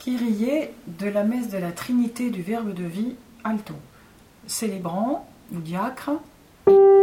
Kyrie de la messe de la Trinité du Verbe de vie, alto. Célébrant ou diacre.